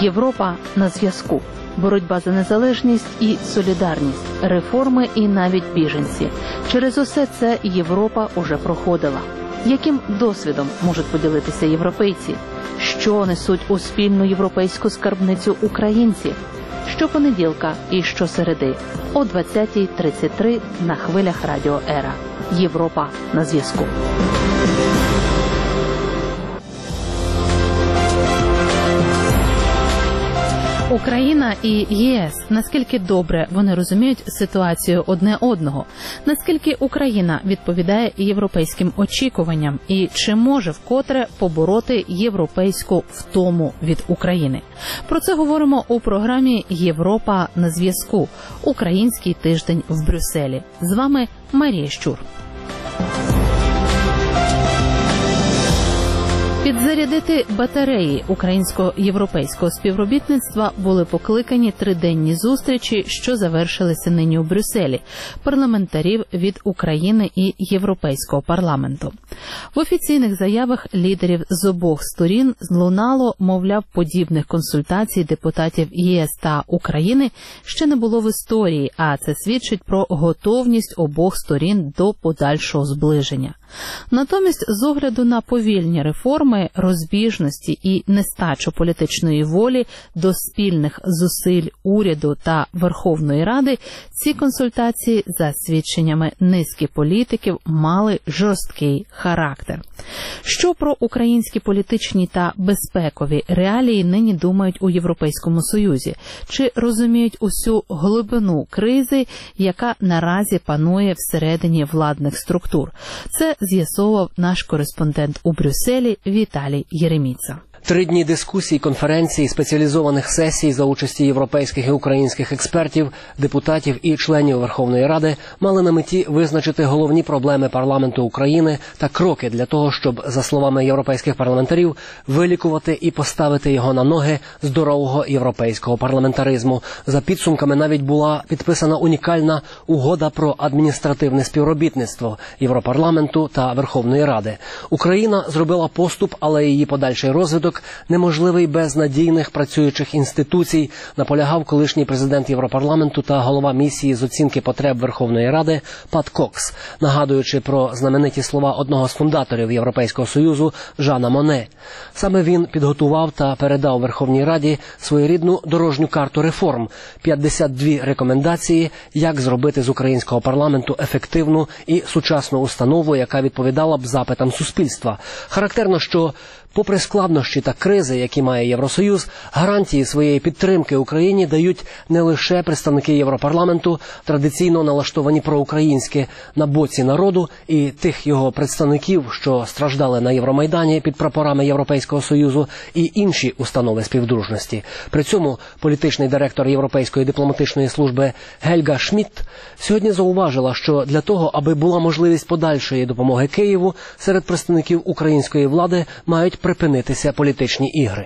Європа на зв'язку. Боротьба за незалежність і солідарність, реформи і навіть біженці. Через усе це Європа уже проходила. Яким досвідом можуть поділитися європейці? Що несуть у спільну європейську скарбницю українці? Щопонеділка і щосереди о 20:33 на хвилях Радіо Ера. Європа на зв'язку. Україна і ЄС, наскільки добре вони розуміють ситуацію одне одного, наскільки Україна відповідає європейським очікуванням і чи може вкотре побороти європейську втому від України. Про це говоримо у програмі «Європа на зв'язку» – Український тиждень в Брюсселі. З вами Марія Щур. Підзарядити батареї українсько-європейського співробітництва були покликані триденні зустрічі, що завершилися нині у Брюсселі, парламентарів від України і Європейського парламенту. В офіційних заявах лідерів з обох сторін лунало, мовляв, подібних консультацій депутатів ЄС та України ще не було в історії, а це свідчить про готовність обох сторін до подальшого зближення. Натомість, з огляду на повільні реформи, розбіжності і нестачу політичної волі до спільних зусиль уряду та Верховної Ради, ці консультації, за свідченнями низки політиків, мали жорсткий характер. Що про українські політичні та безпекові реалії нині думають у Європейському Союзі? Чи розуміють усю глибину кризи, яка наразі панує всередині владних структур? Це з'ясовував наш кореспондент у Брюсселі Віталій Єреміца. 3 дні дискусій, конференцій, спеціалізованих сесій за участі європейських і українських експертів, депутатів і членів Верховної Ради мали на меті визначити головні проблеми парламенту України та кроки для того, щоб, за словами європейських парламентарів, вилікувати і поставити його на ноги здорового європейського парламентаризму. За підсумками навіть була підписана унікальна угода про адміністративне співробітництво Європарламенту та Верховної Ради. Україна зробила поступ, але її подальший розвиток неможливий без надійних працюючих інституцій, наполягав колишній президент Європарламенту та голова місії з оцінки потреб Верховної Ради Пат Кокс, нагадуючи про знамениті слова одного з фундаторів Європейського Союзу Жана Моне. Саме він підготував та передав Верховній Раді своєрідну дорожню карту реформ – 52 рекомендації, як зробити з українського парламенту ефективну і сучасну установу, яка відповідала б запитам суспільства. Характерно, що попри складнощі та кризи, які має Євросоюз, гарантії своєї підтримки Україні дають не лише представники Європарламенту, традиційно налаштовані проукраїнськи, на боці народу і тих його представників, що страждали на Євромайдані під прапорами Європейського Союзу, і інші установи співдружності. При цьому політичний директор Європейської дипломатичної служби Гельга Шмідт сьогодні зауважила, що для того, аби була можливість подальшої допомоги Києву, серед представників української влади мають припинитися політичні ігри.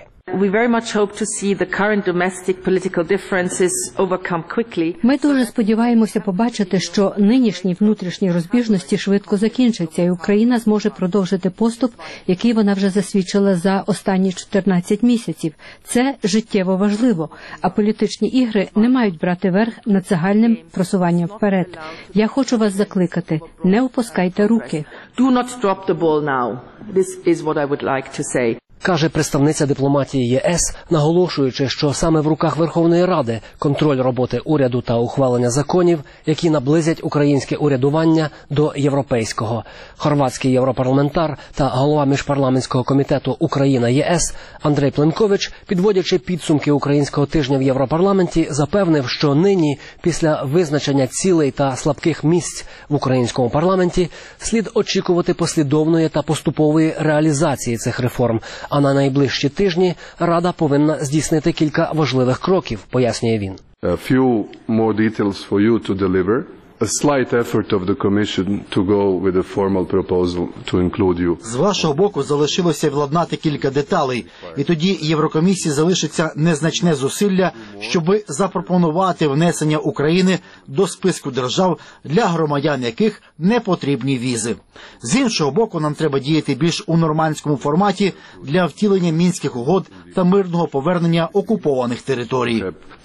Ми дуже сподіваємося побачити, що нинішні внутрішні розбіжності швидко закінчаться, і Україна зможе продовжити поступ, який вона вже засвідчила за останні 14 місяців. Це життєво важливо, а політичні ігри не мають брати верх над загальним просуванням вперед. Я хочу вас закликати: не опускайте руки. Каже представниця дипломатії ЄС, наголошуючи, що саме в руках Верховної Ради контроль роботи уряду та ухвалення законів, які наблизять українське урядування до європейського. Хорватський європарламентар та голова міжпарламентського комітету Україна-ЄС Андрей Пленкович, підводячи підсумки українського тижня в Європарламенті, запевнив, що нині, після визначення цілей та слабких місць в українському парламенті, слід очікувати послідовної та поступової реалізації цих реформ. А на найближчі тижні Рада повинна здійснити кілька важливих кроків, пояснює він. З вашого боку залишилося владнати кілька деталей, і тоді Єврокомісії залишиться незначне зусилля, щоби запропонувати внесення України до списку держав, для громадян яких не потрібні візи. З іншого боку, нам треба діяти більш у нормандському форматі для втілення Мінських угод та мирного повернення окупованих територій.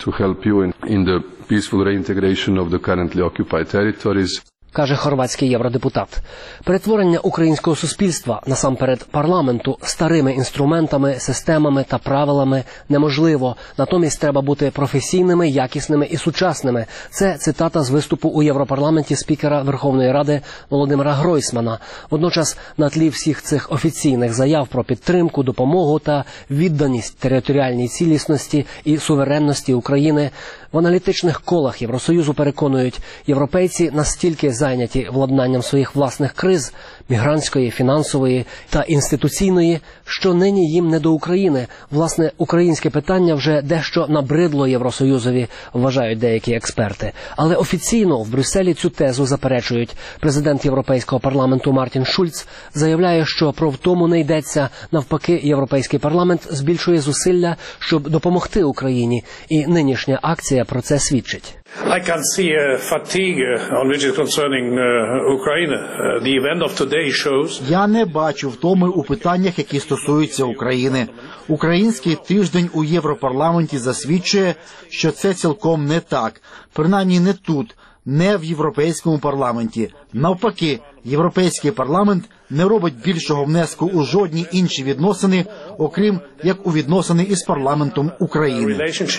Каже хорватський євродепутат. Перетворення українського суспільства, насамперед парламенту, старими інструментами, системами та правилами неможливо. Натомість треба бути професійними, якісними і сучасними. Це цитата з виступу у Європарламенті спікера Верховної Ради Володимира Гройсмана. Водночас на тлі всіх цих офіційних заяв про підтримку, допомогу та відданість територіальній цілісності і суверенності України в аналітичних колах Євросоюзу переконують, європейці настільки зайняті владнанням своїх власних криз – мігрантської, фінансової та інституційної, що нині їм не до України. Власне, українське питання вже дещо набридло Євросоюзові, вважають деякі експерти. Але офіційно в Брюсселі цю тезу заперечують. Президент Європейського парламенту Мартін Шульц заявляє, що про втому не йдеться. Навпаки, Європейський парламент збільшує зусилля, щоб допомогти Україні. І нинішня акція про це свідчить. I can see a fatigue on which is concerning Ukraine. The event of today shows. Я не бачу втоми у питаннях, які стосуються України. Український тиждень у Європарламенті засвідчує, що це цілком не так. Принаймні не тут, не в Європейському парламенті. Навпаки, Європейський парламент не робить більшого внеску у жодні інші відносини, окрім як у відносини із парламентом України.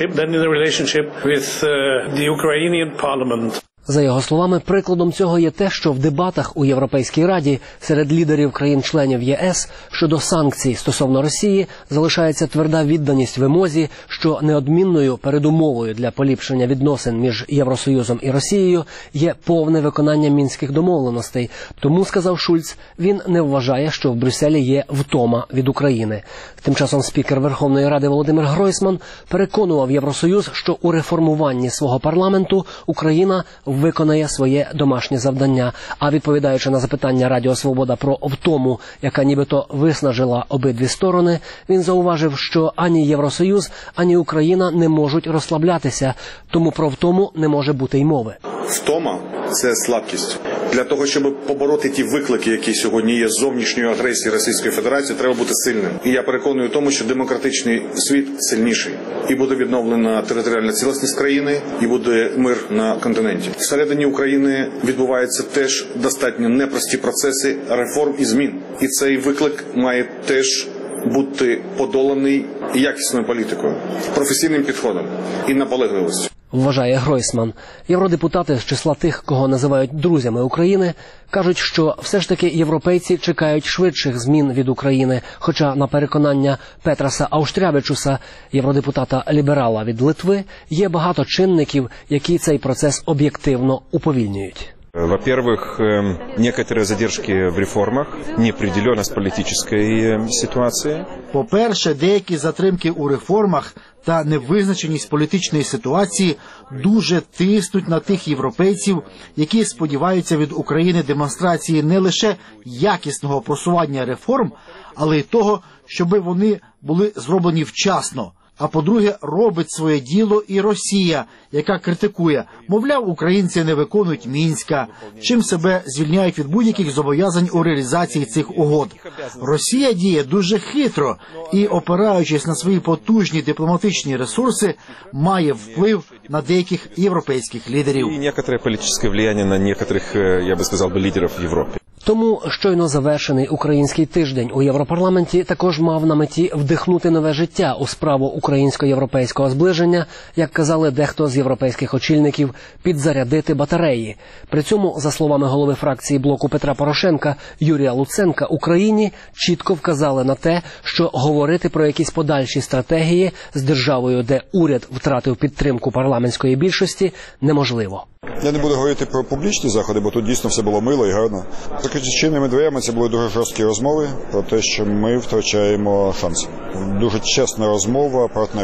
За його словами, прикладом цього є те, що в дебатах у Європейській Раді серед лідерів країн-членів ЄС щодо санкцій стосовно Росії залишається тверда відданість вимозі, що неодмінною передумовою для поліпшення відносин між Євросоюзом і Росією є повне виконання мінських домовленостей. Тому, сказав Шульц, він не вважає, що в Брюсселі є втома від України. Тим часом спікер Верховної Ради Володимир Гройсман переконував Євросоюз, що у реформуванні свого парламенту Україна виконає своє домашнє завдання. А відповідаючи на запитання Радіо Свобода про втому, яка нібито виснажила обидві сторони, він зауважив, що ані Євросоюз, ані Україна не можуть розслаблятися, тому про втому не може бути й мови. Втома – це слабкість. Для того, щоб побороти ті виклики, які сьогодні є з зовнішньої агресії Російської Федерації, треба бути сильним. І я переконую в тому, що демократичний світ сильніший. І буде відновлена територіальна цілісність країни, і буде мир на континенті. Всередині України відбуваються теж достатньо непрості процеси реформ і змін. І цей виклик має теж бути подоланий якісною політикою, професійним підходом і наполегливістю. Вважає Гройсман. Євродепутати з числа тих, кого називають друзями України, кажуть, що все ж таки європейці чекають швидших змін від України, хоча на переконання Петраса Ауштрявичуса, євродепутата-ліберала від Литви, є багато чинників, які цей процес об'єктивно уповільнюють. Во-первых, некоторые задержки в реформах, неопределенность политической ситуации. По-перше, деякі затримки у реформах та невизначеність політичної ситуації дуже тиснуть на тих європейців, які сподіваються від України демонстрації не лише якісного просування реформ, але й того, щоб вони були зроблені вчасно. А по-друге, робить своє діло і Росія, яка критикує, мовляв, українці не виконують Мінська, чим себе звільняють від будь-яких зобов'язань у реалізації цих угод. Росія діє дуже хитро і, опираючись на свої потужні дипломатичні ресурси, має вплив на деяких європейських лідерів. І некоторе політичне впливання на некоторих, я би сказав, лідерів в Європі. Тому щойно завершений український тиждень у Європарламенті також мав на меті вдихнути нове життя у справу українсько-європейського зближення, як казали дехто з європейських очільників, підзарядити батареї. При цьому, за словами голови фракції блоку Петра Порошенка Юрія Луценка, Україні чітко вказали на те, що говорити про якісь подальші стратегії з державою, де уряд втратив підтримку парламентської більшості, неможливо. Я не буду говорити про публічні заходи, бо тут дійсно все було мило і гарно. За зачиненими дверями це були дуже жорсткі розмови про те, що ми втрачаємо шанси. Дуже чесна розмова партнерів.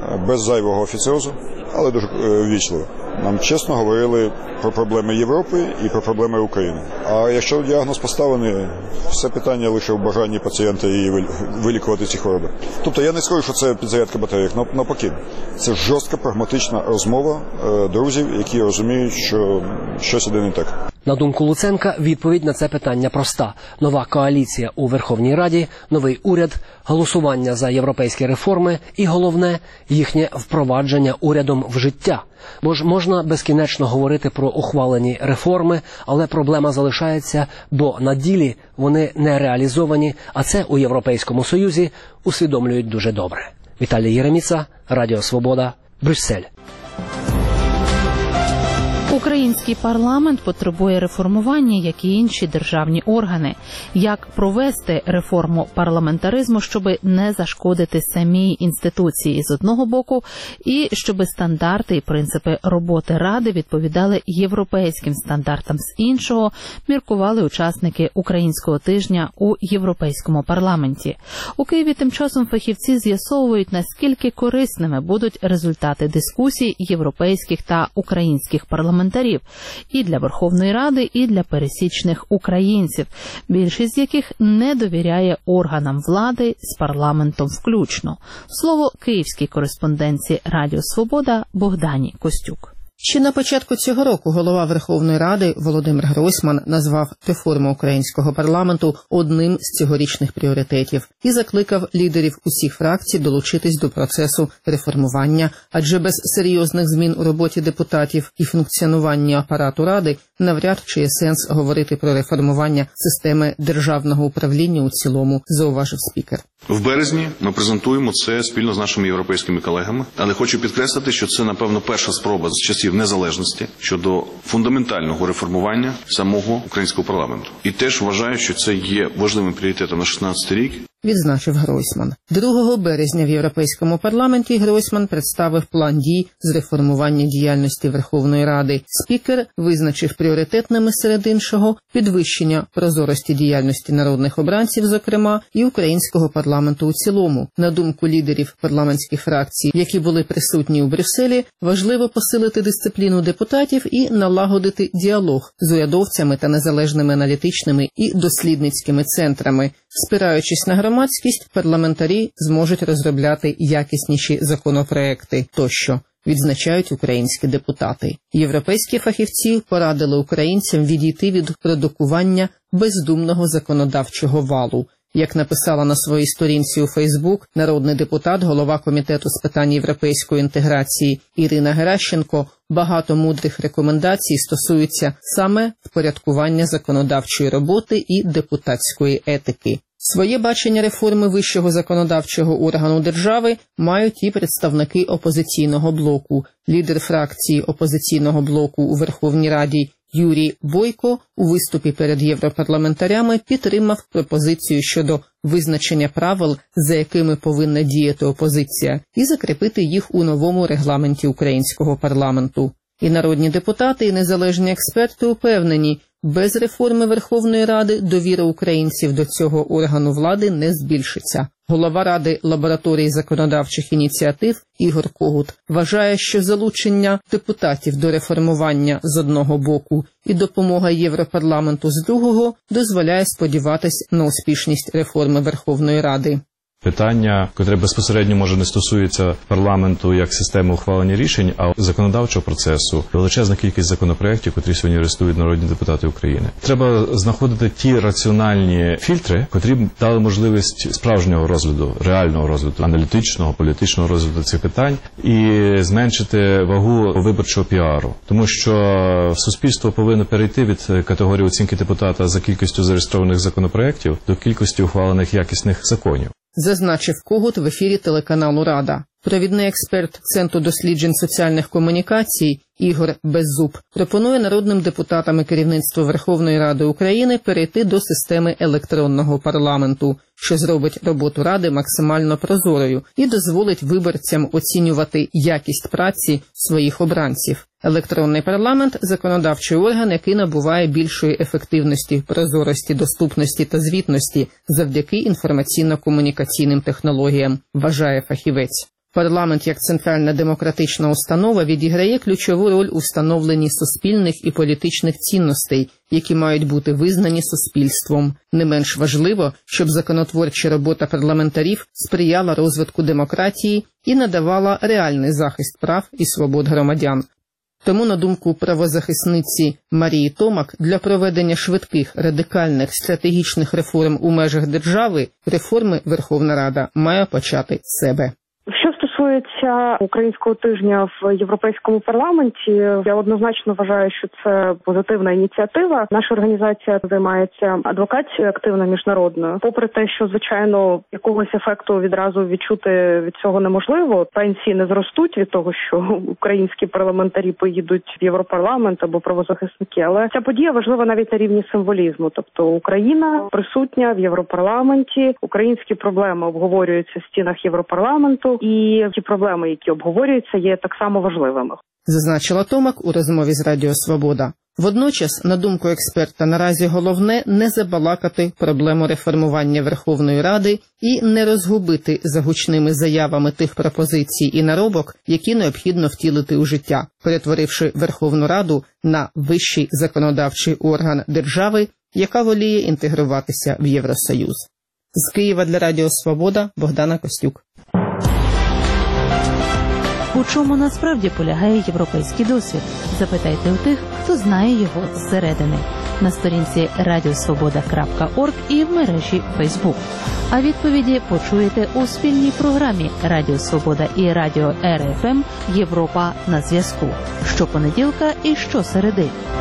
без зайвого офіціозу, але дуже ввічливо. Нам чесно говорили про проблеми Європи і про проблеми України. А якщо діагноз поставлений, все питання лише в бажанні пацієнта і вилікувати ці хвороби. Тобто я не скажу, що це підзарядка батарейок, навпаки. Це жорстка, прагматична розмова друзів, які розуміють, що щось іде не так. На думку Луценка, відповідь на це питання проста. Нова коаліція у Верховній Раді, новий уряд, голосування за європейські реформи і, головне, їхнє впровадження урядом в життя. Бо ж можна безкінечно говорити про ухвалені реформи, але проблема залишається, бо на ділі вони не реалізовані, а це у Європейському Союзі усвідомлюють дуже добре. Віталій Єреміца, Радіо Свобода, Брюссель. Український парламент потребує реформування, як і інші державні органи. Як провести реформу парламентаризму, щоб не зашкодити самій інституції з одного боку, і щоб стандарти і принципи роботи Ради відповідали європейським стандартам з іншого, міркували учасники Українського тижня у Європейському парламенті. У Києві тим часом фахівці з'ясовують, наскільки корисними будуть результати дискусій європейських та українських парламентарів і для Верховної Ради, і для пересічних українців, більшість з яких не довіряє органам влади з парламентом включно. Слово київській кореспондентці Радіо Свобода Богдані Костюк. Ще на початку цього року голова Верховної Ради Володимир Гройсман назвав реформу українського парламенту одним з цьогорічних пріоритетів і закликав лідерів усіх фракцій долучитись до процесу реформування, адже без серйозних змін у роботі депутатів і функціонуванні апарату Ради навряд чи є сенс говорити про реформування системи державного управління у цілому, зауважив спікер. В березні ми презентуємо це спільно з нашими європейськими колегами, але хочу підкреслити, що це, напевно, перша спроба з часів незалежності щодо фундаментального реформування самого українського парламенту. І теж вважаю, що це є важливим пріоритетом на 2016 рік. Відзначив Гройсман. 2 березня в Європейському парламенті Гройсман представив план дій з реформування діяльності Верховної Ради. Спікер визначив пріоритетними серед іншого підвищення прозорості діяльності народних обранців, зокрема, і українського парламенту у цілому. На думку лідерів парламентських фракцій, які були присутні у Брюсселі, важливо посилити дисципліну депутатів і налагодити діалог з урядовцями та незалежними аналітичними і дослідницькими центрами. Спираючись на громадськість, парламентарі зможуть розробляти якісніші законопроекти тощо, відзначають українські депутати. Європейські фахівці порадили українцям відійти від продукування бездумного законодавчого валу. Як написала на своїй сторінці у Фейсбук народний депутат, голова Комітету з питань європейської інтеграції Ірина Геращенко, багато мудрих рекомендацій стосуються саме впорядкування законодавчої роботи і депутатської етики. Своє бачення реформи вищого законодавчого органу держави мають і представники опозиційного блоку. Лідер фракції опозиційного блоку у Верховній Раді Юрій Бойко у виступі перед європарламентарями підтримав пропозицію щодо визначення правил, за якими повинна діяти опозиція, і закріпити їх у новому регламенті українського парламенту. І народні депутати, і незалежні експерти упевнені, без реформи Верховної Ради довіра українців до цього органу влади не збільшиться. Голова Ради лабораторії законодавчих ініціатив Ігор Когут вважає, що залучення депутатів до реформування з одного боку і допомога Європарламенту з другого дозволяє сподіватись на успішність реформи Верховної Ради. Питання, котре безпосередньо, може, не стосується парламенту як системи ухвалення рішень, а законодавчого процесу. Величезна кількість законопроєктів, котрі сьогодні реєструють народні депутати України. Треба знаходити ті раціональні фільтри, котрі б дали можливість справжнього розгляду, реального розгляду, аналітичного, політичного розгляду цих питань і зменшити вагу виборчого піару. Тому що суспільство повинно перейти від категорії оцінки депутата за кількістю зареєстрованих законопроєктів до кількості ухвалених якісних законів. Зазначив Когут в ефірі телеканалу «Рада». Провідний експерт Центру досліджень соціальних комунікацій Ігор Беззуб пропонує народним депутатам і керівництву Верховної Ради України перейти до системи електронного парламенту, що зробить роботу Ради максимально прозорою і дозволить виборцям оцінювати якість праці своїх обранців. Електронний парламент – законодавчий орган, який набуває більшої ефективності, прозорості, доступності та звітності завдяки інформаційно-комунікаційним технологіям, вважає фахівець. Парламент як центральна демократична установа відіграє ключову роль у встановленні суспільних і політичних цінностей, які мають бути визнані суспільством. Не менш важливо, щоб законотворча робота парламентарів сприяла розвитку демократії і надавала реальний захист прав і свобод громадян. Тому, на думку правозахисниці Марії Томак, для проведення швидких, радикальних, стратегічних реформ у межах держави, реформи Верховна Рада має почати з себе. Що стосується українського тижня в Європейському парламенті, я однозначно вважаю, що це позитивна ініціатива. Наша організація займається адвокацією активно міжнародною. Попри те, що, звичайно, якогось ефекту відразу відчути від цього неможливо, пенсії не зростуть від того, що українські парламентарі поїдуть в Європарламент або правозахисники, але ця подія важлива навіть на рівні символізму. Тобто Україна присутня в Європарламенті, українські проблеми обговорюються в стінах Європарламенту, і ті проблеми, які обговорюються, є так само важливими. Зазначила Томак у розмові з Радіо Свобода. Водночас, на думку експерта, наразі головне не забалакати проблему реформування Верховної Ради і не розгубити за гучними заявами тих пропозицій і наробок, які необхідно втілити у життя, перетворивши Верховну Раду на вищий законодавчий орган держави, яка воліє інтегруватися в Євросоюз. З Києва для Радіо Свобода Богдана Костюк. У чому насправді полягає європейський досвід? Запитайте у тих, хто знає його зсередини. На сторінці radiosvoboda.org і в мережі Facebook. А відповіді почуєте у спільній програмі Радіо Свобода і Радіо РФМ «Європа на зв'язку» щопонеділка і щосереди.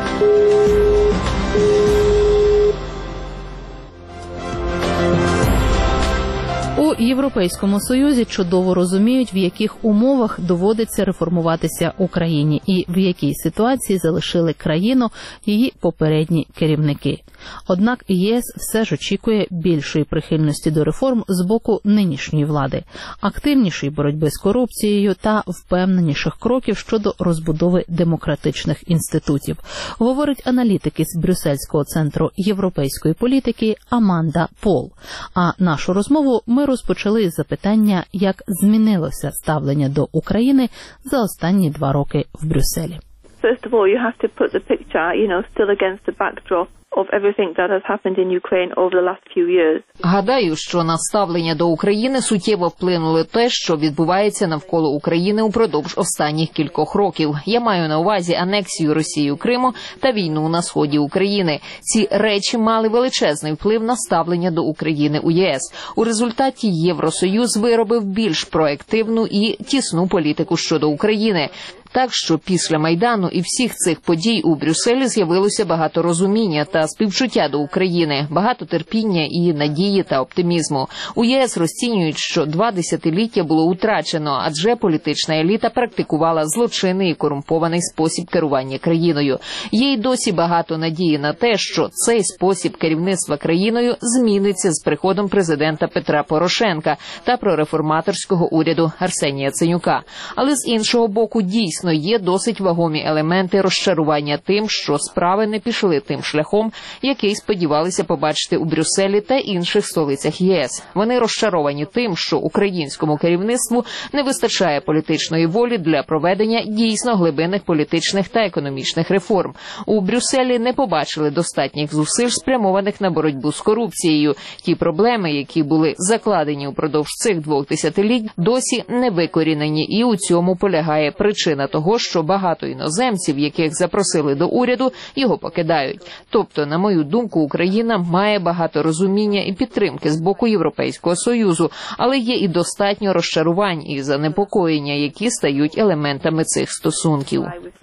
У Європейському Союзі чудово розуміють, в яких умовах доводиться реформуватися Україні і в якій ситуації залишили країну її попередні керівники. Однак ЄС все ж очікує більшої прихильності до реформ з боку нинішньої влади, активнішої боротьби з корупцією та впевненіших кроків щодо розбудови демократичних інститутів, говорить аналітик із Брюссельського центру європейської політики Аманда Пол. А нашу розмову ми розпочали з запитання, як змінилося ставлення до України за останні 2 роки в Брюсселі. First of all, you have to put the picture, still against the backdrop of everything that has happened in Ukraine over the last few years. Гадаю, що на ставлення до України суттєво вплинуло те, що відбувається навколо України упродовж останніх кількох років. Я маю на увазі анексію Росією Криму та війну на сході України. Ці речі мали величезний вплив на ставлення до України у ЄС. У результаті Євросоюз виробив більш проактивну і тісну політику щодо України. Так що після Майдану і всіх цих подій у Брюсселі з'явилося багато розуміння та співчуття до України, багато терпіння і надії та оптимізму. У ЄС розцінюють, що 2 десятиліття було утрачено, адже політична еліта практикувала злочинний і корумпований спосіб керування країною. Є й досі багато надії на те, що цей спосіб керівництва країною зміниться з приходом президента Петра Порошенка та прореформаторського уряду Арсенія Яценюка. Але з іншого боку, дійсно є досить вагомі елементи розчарування тим, що справи не пішли тим шляхом, який сподівалися побачити у Брюсселі та інших столицях ЄС. Вони розчаровані тим, що українському керівництву не вистачає політичної волі для проведення дійсно глибинних політичних та економічних реформ. У Брюсселі не побачили достатніх зусиль, спрямованих на боротьбу з корупцією. Ті проблеми, які були закладені упродовж цих 2 десятиліть, досі не викорінені, і у цьому полягає причина того, що багато іноземців, яких запросили до уряду, його покидають. Тобто, на мою думку, Україна має багато розуміння і підтримки з боку Європейського Союзу, але є і достатньо розчарувань і занепокоєння, які стають елементами цих стосунків.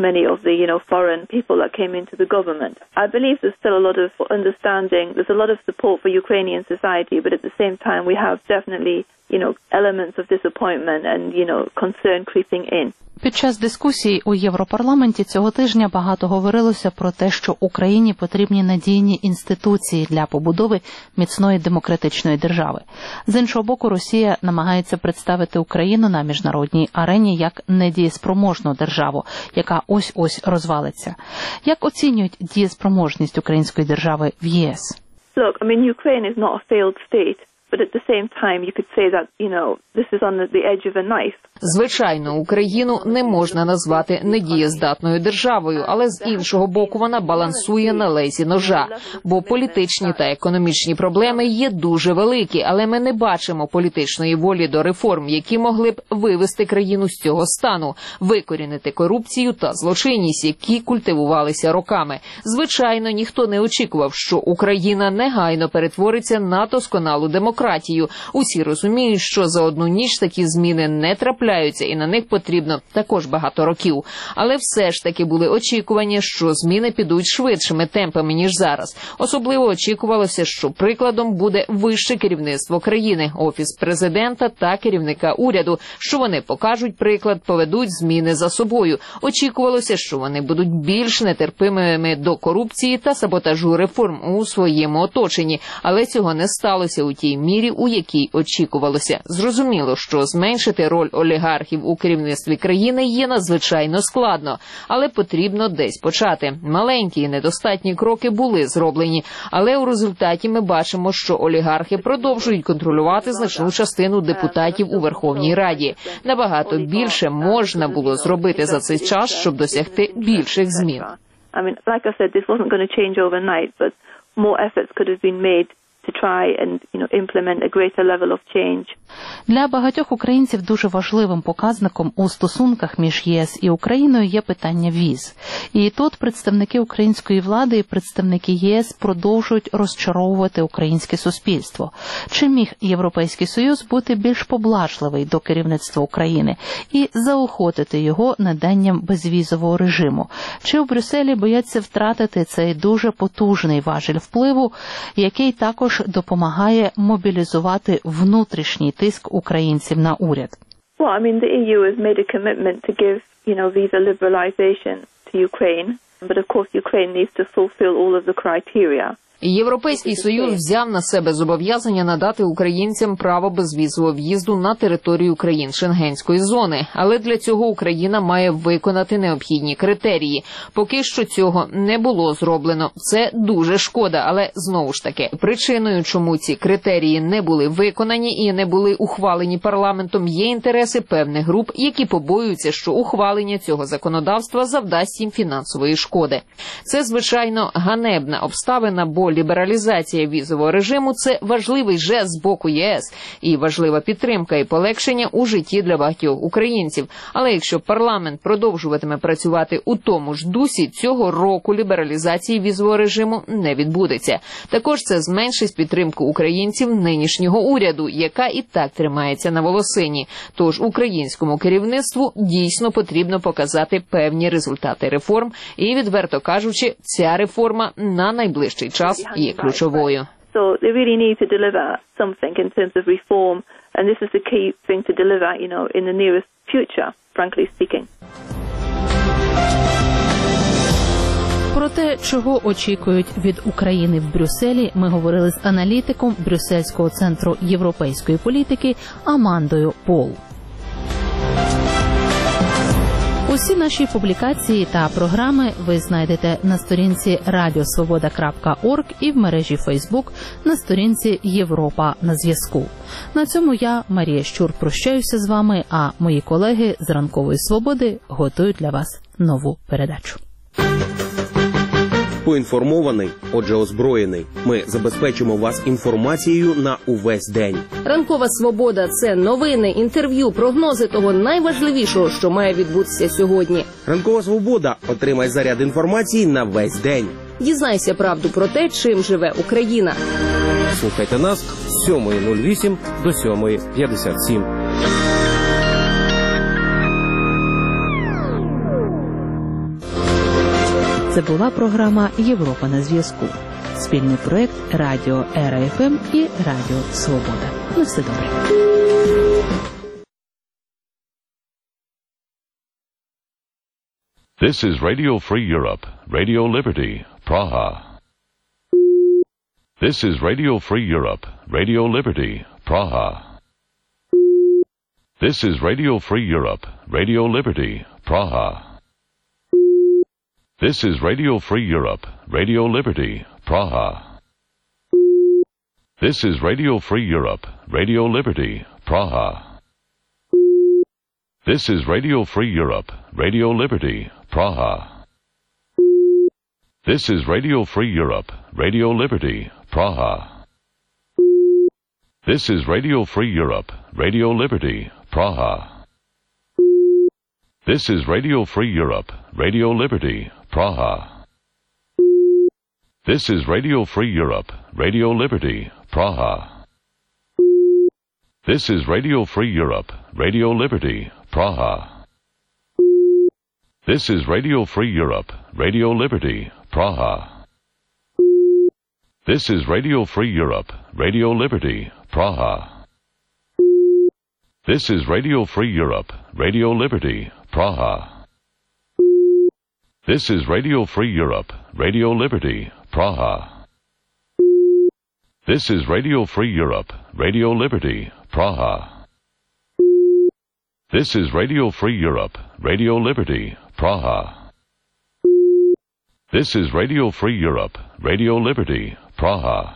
Elements of disappointment and, concern creeping in. Під час дискусії у Європарламенті цього тижня багато говорилося про те, що Україні потрібні надійні інституції для побудови міцної демократичної держави. З іншого боку, Росія намагається представити Україну на міжнародній арені як недієспроможну державу, яка ось-ось розвалиться. Як оцінюють дієспроможність української держави в ЄС? Look, Ukraine is not a failed state. But at the same time, you could say that, this is on the edge of a knife. Звичайно, Україну не можна назвати недієздатною державою, але з іншого боку вона балансує на лезі ножа, бо політичні та економічні проблеми є дуже великі, але ми не бачимо політичної волі до реформ, які могли б вивести країну з цього стану, викорінити корупцію та злочинність, які культивувалися роками. Звичайно, ніхто не очікував, що Україна негайно перетвориться на досконалу демократію. Усі розуміють, що за одну ніч такі зміни не трапляються, і на них потрібно також багато років. Але все ж таки були очікування, що зміни підуть швидшими темпами, ніж зараз. Особливо очікувалося, що прикладом буде вище керівництво країни, Офіс президента та керівника уряду, що вони покажуть приклад, поведуть зміни за собою. Очікувалося, що вони будуть більш нетерпимими до корупції та саботажу реформ у своєму оточенні, але цього не сталося у тій мірі, у якій очікувалося. Зрозуміло, що зменшити роль олігархів у керівництві країни є надзвичайно складно, але потрібно десь почати. Маленькі і недостатні кроки були зроблені, але у результаті ми бачимо, що олігархи продовжують контролювати значну частину депутатів у Верховній Раді. Набагато більше можна було зробити за цей час, щоб досягти більших змін. Like I said, this wasn't going to change overnight, but more efforts could have been made to try and, implement a greater level of change. Для багатьох українців дуже важливим показником у стосунках між ЄС і Україною є питання віз. І тут представники української влади і представники ЄС продовжують розчаровувати українське суспільство. Чи міг Європейський Союз бути більш поблажливий до керівництва України і заохотити його наданням безвізового режиму? Чи у Брюсселі бояться втратити цей дуже потужний важіль впливу, який також допомагає мобілізувати внутрішній тиск українців на уряд? Well, the EU has made a commitment to give, visa liberalization to Ukraine, but of course Ukraine needs to fulfill all of the criteria. Європейський Союз взяв на себе зобов'язання надати українцям право безвізового в'їзду на територію країн Шенгенської зони. Але для цього Україна має виконати необхідні критерії. Поки що цього не було зроблено. Це дуже шкода, але знову ж таки, причиною, чому ці критерії не були виконані і не були ухвалені парламентом, є інтереси певних груп, які побоюються, що ухвалення цього законодавства завдасть їм фінансової шкоди. Це, звичайно, ганебна обставина, бо лібералізація візового режиму – це важливий жест з боку ЄС і важлива підтримка і полегшення у житті для багатьох українців. Але якщо парламент продовжуватиме працювати у тому ж дусі, цього року лібералізації візового режиму не відбудеться. Також це зменшить підтримку українців нинішнього уряду, яка і так тримається на волосині. Тож українському керівництву дійсно потрібно показати певні результати реформ і, відверто кажучи, ця реформа на найближчий час є ключовою. So they really need to deliver something in terms of reform, and this is the key thing to deliver, in the nearest future, frankly speaking. Про те, чого очікують від України в Брюсселі, ми говорили з аналітиком Брюссельського центру європейської політики Амандою Пол. Усі наші публікації та програми ви знайдете на сторінці radiosvoboda.org і в мережі Facebook на сторінці Європа на зв'язку. На цьому я, Марія Щур, прощаюся з вами, а мої колеги з Ранкової Свободи готують для вас нову передачу. Поінформований, отже озброєний. Ми забезпечимо вас інформацією на увесь день. Ранкова Свобода – це новини, інтерв'ю, прогнози того найважливішого, що має відбутися сьогодні. Ранкова Свобода – отримай заряд інформації на весь день. Дізнайся правду про те, чим живе Україна. Слухайте нас з 7:08 до 7:57. Це була програма «Європа на зв'язку». Спільний проєкт Радіо ЕРА-ФМ і Радіо Свобода. На все добре. This is Radio Free Europe, Radio Liberty, Praha. This is Radio Free Europe, Radio Liberty, Praha. This is Radio Free Europe, Radio Liberty, Praha. This is Radio Free Europe, Radio Liberty, Praha. This is Radio Free Europe, Radio Liberty, Praha. This is Radio Free Europe, Radio Liberty, Praha. This is Radio Free Europe, Radio Liberty, Praha. This is Radio Free Europe, Radio Liberty, Praha. This is Radio Free Europe, Radio Liberty, Praha. This is Radio Free Europe, Radio Liberty, Praha. This is Radio Free Europe, Radio Liberty, Praha. This is Radio Free Europe, Radio Liberty, Praha. This is Radio Free Europe, Radio Liberty, Praha. This is Radio Free Europe, Radio Liberty, Praha. This is Radio Free Europe, Radio Liberty, Praha. This is Radio Free Europe, Radio Liberty, Praha. This is Radio Free Europe, Radio Liberty, Praha. This is Radio Free Europe, Radio Liberty, Praha.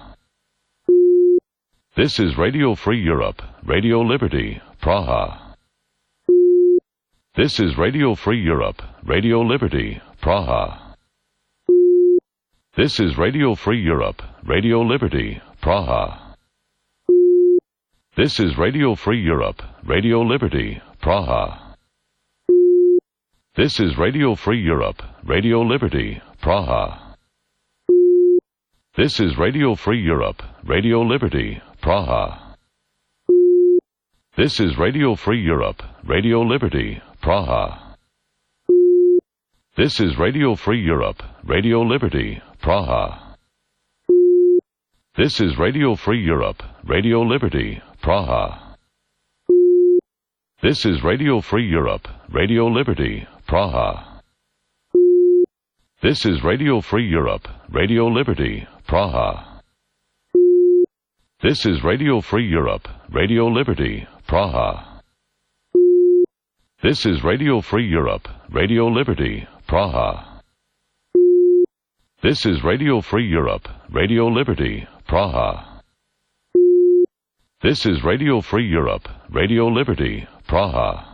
This is Radio Free Europe, Radio Liberty, Praha. This is Radio Free Europe, Radio Liberty, Praha. This is Radio Free Europe, Radio Liberty, Praha. This is Radio Free Europe, Radio Liberty, Praha. This is Radio Free Europe, Radio Liberty, Praha. This is Radio Free Europe, Radio Liberty, Praha. This is Radio Free Europe, Radio Liberty, Praha. This is Radio Free Europe, Radio Liberty, Praha. This is Radio Free Europe, Radio Liberty, Praha. This is Radio Free Europe, Radio Liberty, Praha. This is Radio Free Europe, Radio Liberty, Praha. This is Radio Free Europe, Radio Liberty, Praha. This is Radio Free Europe, Radio Liberty, Praha. This is Radio Free Europe, Radio Liberty, Praha. This is Radio Free Europe, Radio Liberty, Praha.